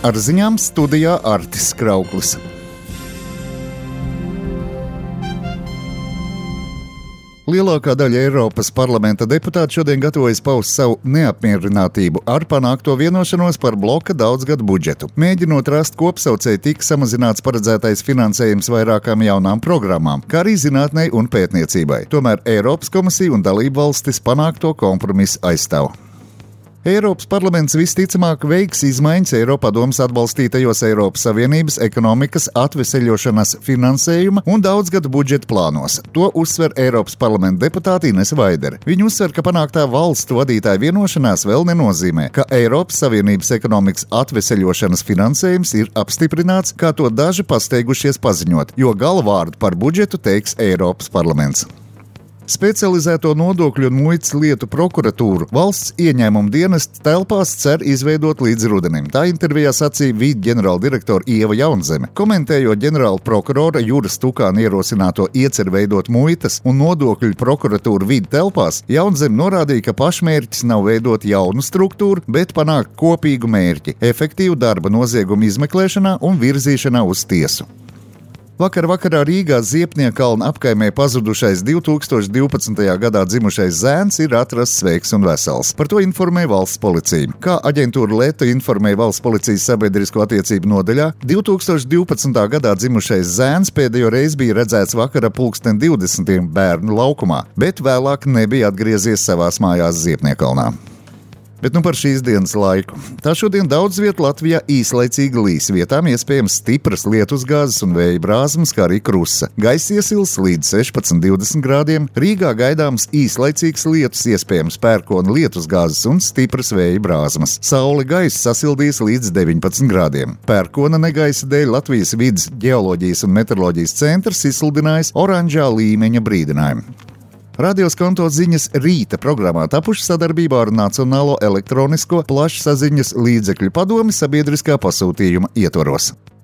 Ar ziņām studijā Artis Krauklis. Lielākā daļa Eiropas parlamenta deputātu šodien gatavojas paust savu neapmierinātību ar panākto vienošanos par bloka daudzgadu budžetu. Mēģinot rast kopsaucēju, tika samazināts paredzētais finansējums vairākām jaunām programmām, kā arī zinātnei un pētniecībai. Tomēr Eiropas komisija un dalībvalstis panākto kompromisu aizstāv. Eiropas parlaments visticamāk veiks izmaiņas Eiropadomes atbalstītajos Eiropas Savienības ekonomikas atveseļošanas finansējuma un daudzgadu budžeta plānos. To uzsver Eiropas parlamenta deputāte Inese Vaidere. Viņa uzsver, ka panāktā valstu vadītāja vienošanās vēl nenozīmē, ka Eiropas Savienības ekonomikas atveseļošanas finansējums ir apstiprināts, kā to daži pasteigušies paziņot, jo galvārdu par budžetu teiks Eiropas parlaments. Specializēto nodokļu un muitas lietu prokuratūru valsts ieņēmuma dienesta telpās cer izveidot līdz rudenim. Tā intervijā sacīja vidi ģenerāldirektora Ieva Jaunzeme. Komentējot ģenerāla prokurora Juras Tukāna ierosināto ieceru veidot muitas un nodokļu prokuratūru vidi telpās, Jaunzeme norādīja, ka pašmērķis nav veidot jaunu struktūru, bet panākt kopīgu mērķi - efektīvu darba noziegumu izmeklēšanā un virzīšanā uz tiesu. Vakarā Rīgā Ziepniekalna apkaimē pazudušais 2012. gadā dzimušais zēns ir atrasts sveiks un vesels. Par to informē valsts policija. Kā aģentūra Leta informēja valsts policijas sabiedrisko attiecību nodaļā, 2012. gadā dzimušais zēns pēdējo reizi bija redzēts vakara 20 bērnu laukumā, bet vēlāk nebija atgriezies savās mājās Ziepniekalnā. Bet par šīs dienas laiku. Tā šodien daudz vietu Latvijā īslaicīgi līs, vietām iespējams stipras lietusgāzes un vēja brāzmas, kā arī krusa. Gaiss iesils līdz 16–20 grādiem, Rīgā gaidāms īslaicīgs lietus, iespējams pērkona lietusgāzes un stipras vēja brāzmas. Saule gaiss sasildīs līdz 19 grādiem. Pērkona negaisa dēļ Latvijas vides ģeoloģijas un meteoroloģijas centrs izsludinājis oranžā līmeņa brīdinājumu. Radio Skonto ziņas rīta programmā tapuši sadarbībā ar Nacionālo elektronisko plašsaziņas līdzekļu padomi sabiedriskā pasūtījuma ietvaros.